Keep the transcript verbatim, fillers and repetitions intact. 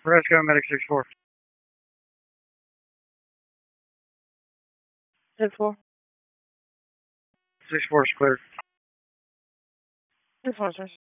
Rescue Medic six four. six four. six four is clear. six four, sir.